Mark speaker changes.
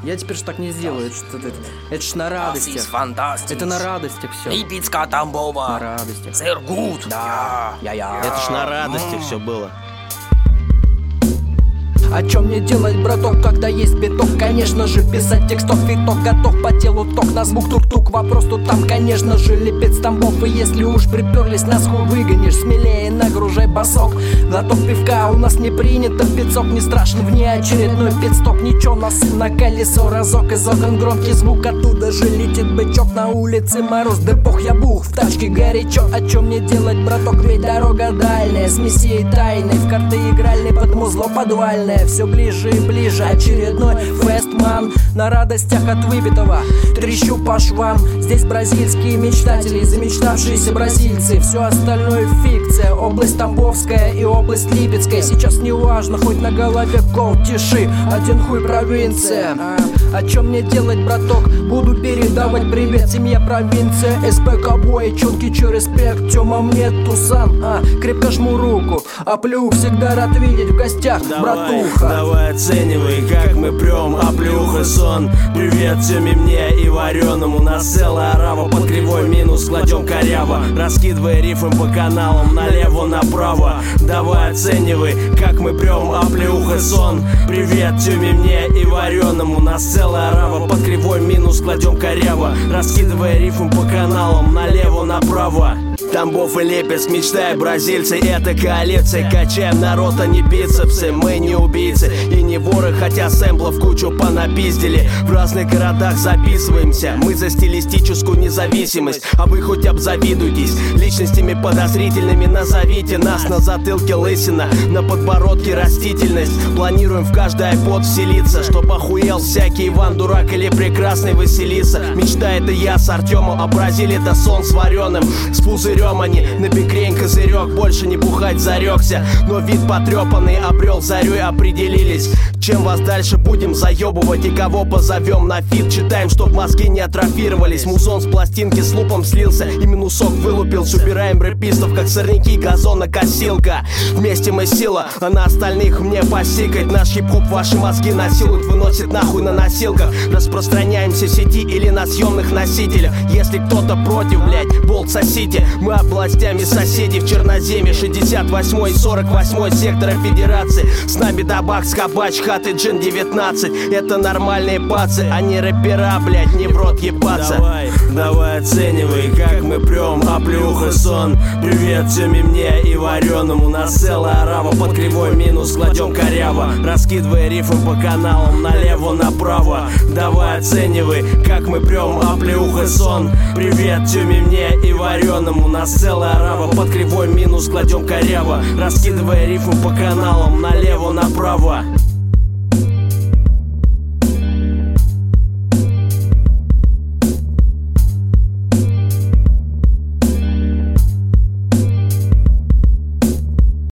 Speaker 1: Я теперь ж так не сделаю, это ж на радостях. Это на радостях все.
Speaker 2: Липецкая Тамбова.
Speaker 1: На радостях.
Speaker 2: Сыргут.
Speaker 1: Да.
Speaker 3: Это ж на радостях все было.
Speaker 1: О чем мне делать, браток, когда есть биток? Конечно же, писать текстов, виток готов по телу ток. На звук тук-тук, вопрос тут там, конечно же, Липец, Тамбов. И если уж приперлись, нас хуй выгонишь. Смелее нагружай басок. Глоток пивка у нас не принято, пиццок не страшен. Внеочередной пидстоп, ничего, нас на колесо разок. Из окон громкий звук, оттуда же летит бычок. На улице мороз, да бог я бух, в тачке горячо. О чем мне делать, браток, ведь дорога дальняя. С мессией тайной, в карты игральной, под музло подвальное. Все ближе и ближе, очередной фестман. На радостях от выпитого трещу по швам. Здесь бразильские мечтатели, замечтавшиеся бразильцы. Все остальное фикция, область Тамбовская и область Липецкая. Сейчас не важно, хоть на голове кол тиши, один хуй провинция. О чем мне делать, браток? Буду передавать привет, семья провинция. СП ковбой, чонки, чё респект. Тёма мне Тусан, крепко жму руку. А плюх всегда рад видеть в гостях, братуха.
Speaker 3: Давай оценивай, как мы прём, плюха сон. Привет Тёме, мне и вареному. Нас целая орава, под кривой минус кладем коряво, раскидывая рифм по каналам налево-направо. Давай оценивай, как мы прём, плюха сон. Привет Тёме, мне и вареному. Нас целая орава, под кривой минус кладем коряво, раскидывая рифм по каналам налево-направо. Тамбов и Липецк, мечтай, бразильцы, это коалиция. Качаем народ, а не бицепсы. Мы не убийцы и не воры, хотя сэмплов кучу понапиздили. В разных городах записываемся, мы за стилистическую независимость. А вы хоть обзавидуйтесь личностями подозрительными. Назовите нас, на затылке лысина, на подбородке растительность. Планируем в каждый айпод вселиться, чтоб охуел всякий Иван Дурак или прекрасный Василиса. Мечта это я с Артемом, а Бразилия это сон с вареным. С пузырем они на бикрень козырек, больше не бухать зарекся. Но вид потрепанный обрел зарю и определились, чем вас дальше будем заебывать и кого позовем на фит. Читаем, чтоб мозги не атрофировались. Музон с пластинки с лупом слился и минусок вылупился. Убираем рэпистов, как сорняки, газонокосилка. Вместе мы сила, а на остальных мне посикать. Наш хип-хоп ваши мозги насилует, выносит нахуй на носилках. Распространяемся в сети или на съемных носителях. Если кто-то против, блять, болт сосите. Мы областями соседей в Черноземье, 68 и 48 сектора Федерации. С нами Дабак, Скобач, Хаты, Джин 19. Это нормальные пацы, а не рэпера, блять, не в рот ебаться. Давай оценивай, как мы прём, плюха сон. Привет Тёме, мне и вареному. Нас целая орава, под кривой минус кладем коряво, раскидывая рифм по каналам налево-направо. Давай оценивай, как мы прём, плюха сон. Привет Тёме, мне и вареному. Нас целая орава, под кривой минус кладем коряво, раскидывая рифм по каналам налево-направо.